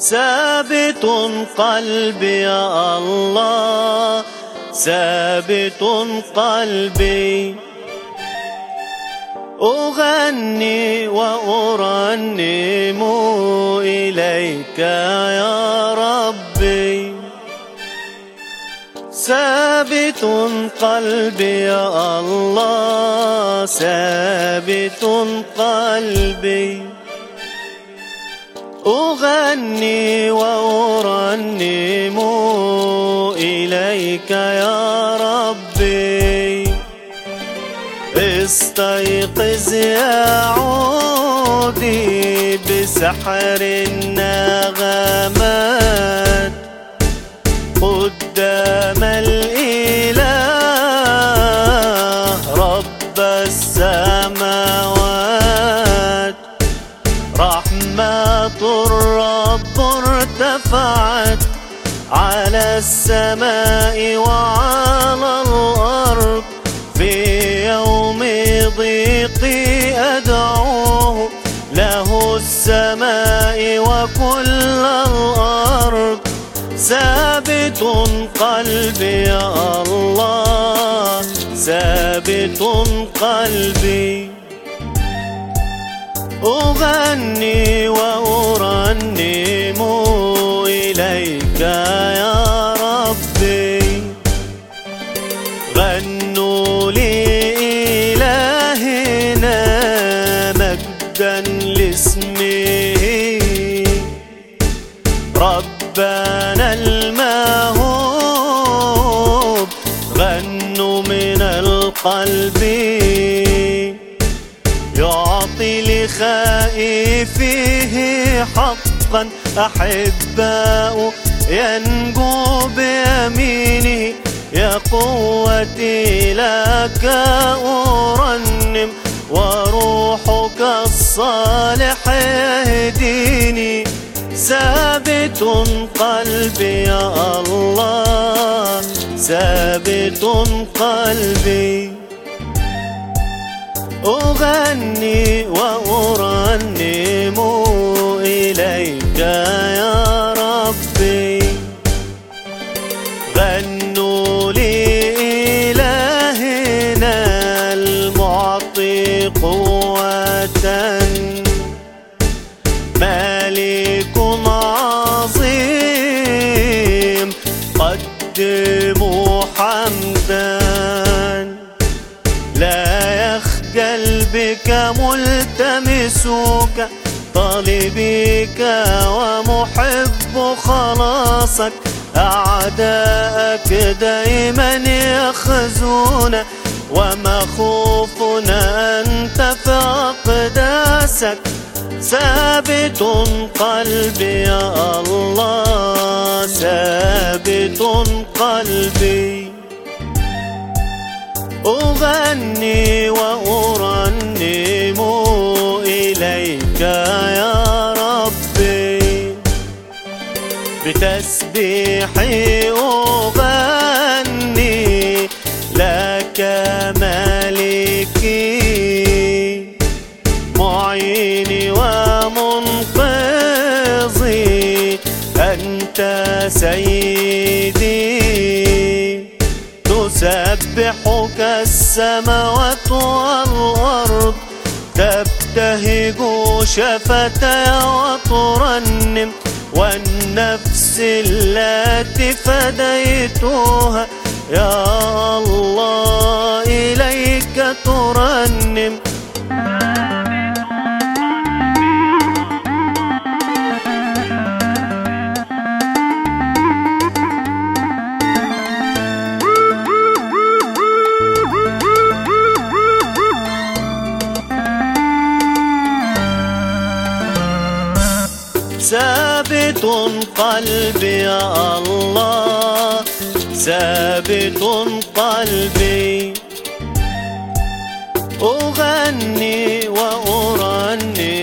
ثابت قلبي يا الله، ثابت قلبي، أغني وأرنم إليك يا ربي. ثابت قلبي يا الله، ثابت قلبي، أغني وأرنم إليك يا ربي. استيقظ يا عودي بسحر النغمات قدام الإله رب السماوات. رحمة الرب ارتفعت على السماء وعلى الأرض، في يوم ضيقي أدعوه له السماء وكل الأرض. ثابت قلبي يا الله، ثابت قلبي، أغني وأرنم إليك يا ربي. غنوا لإلهنا مجدا لاسمه، ربنا الموهوب. غنوا من القلب، يعطي لخائفيه حقا. أحباء ينجو بيمينه، يا قوتي لك أرنم وروحك الصالح يهديني. ثابت قلبي يا الله، ثابت قلبي، أغني وأرنم إليك يا ربي. غنوا لإلهنا المعطي قوة، مالك عظيم قدموا حمدا. لا يخجل بك ملتمسوك، طالبيك ومحب خلاصك. أعداءك دائما يخزون، ومخوفنا أنت في أقداسك. ثابت قلبي يا الله، ثابت قلبي، أغني وأرنم إليك يا ربي. بتسبيحي أغني لك مالكي، معيني ومنقذي، أنت سيدي. تسبحك السماوات والأرض، تبتهج شفتي وترنم. والنفس التي فديتها يا الله إليك ترنم. ثابت قلبي يا الله، ثابت قلبي، أغني وأرنم